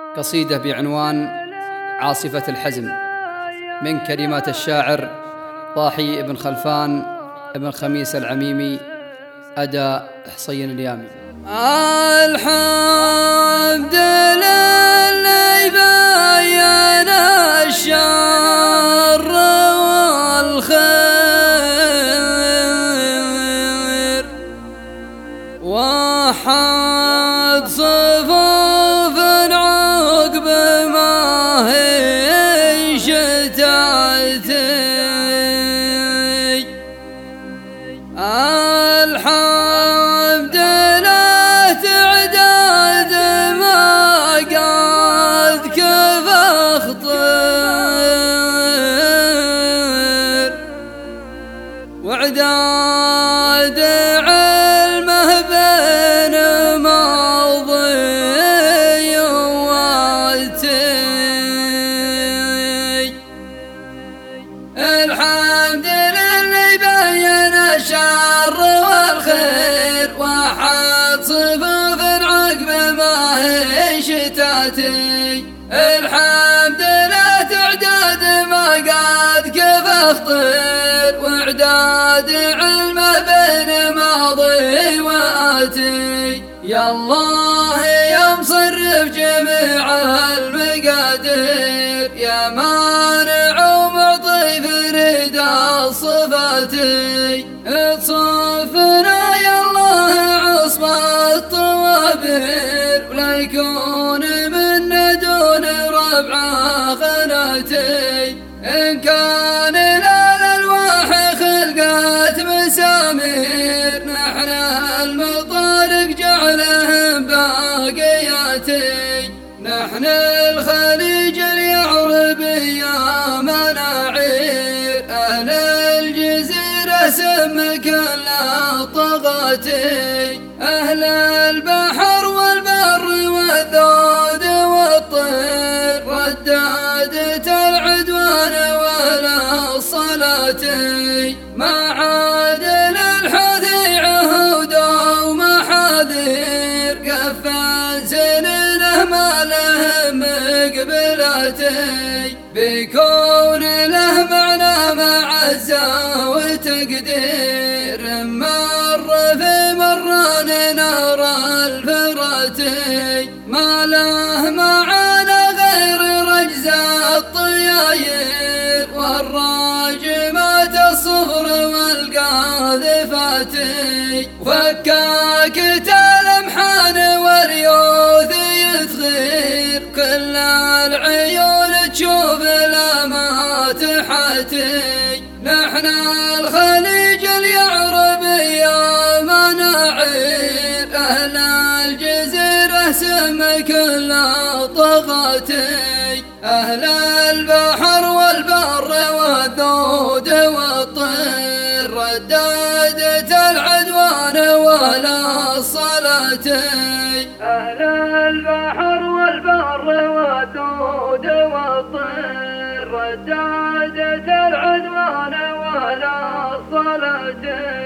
قصيدة بعنوان عاصفة الحزم من كلمات الشاعر ضاحي بن خلفان بن خميس العميمي، أداء حسين اليامي. الحمد لله بين الشر والخير وحد صفوف عقب ما هي شتاتي. الحمد لله تعداد ما قد كفى خطير وعداد علمه بين ماضي واتي. الحمد لله بين الشر والخير وحد صفوف عقب ما هي شتاتي. الحمد لله تعداد ما قد كفى خطير وعداد علمه بين ماضي وآتي. يا الله يا مصرف جميع المقادير يا مانع ومعطي فريد الصفات. اتصفنا يا الله عصب الطوابير ولا يكون منا دون ربع خناتي. إن كان للألواح خلقت مسامير نحن المطارق جعلهم باقياتي. نحن الخليج اليعربي يا مناعير أهل الجزيرة سم كل طغاتي. أهل البحر والبر والذود والطير ردادة العدوان ولا الصلاة. ما عاد للحذي عهود ومحاذير كفى سنينه ما له مقبلاتي. بكون له معنى معزة وتقدير مر في مران نار الفراتي. ما له معانا غير رجز الطياير والراجمات الصفر والقاذفات. فكاكة الأمحان واليوث يثغير كل العيون تشوف لمات حاتي. نحن الخليج اليعربي يا مناعير أهل الجزيرة سم كل طغاتي. أهل البحر والبر والذود والطير ردادة العدوان ولا الصلاة. أهل البحر والبر والذود والطير ردادة العدوان ولا الصلاة.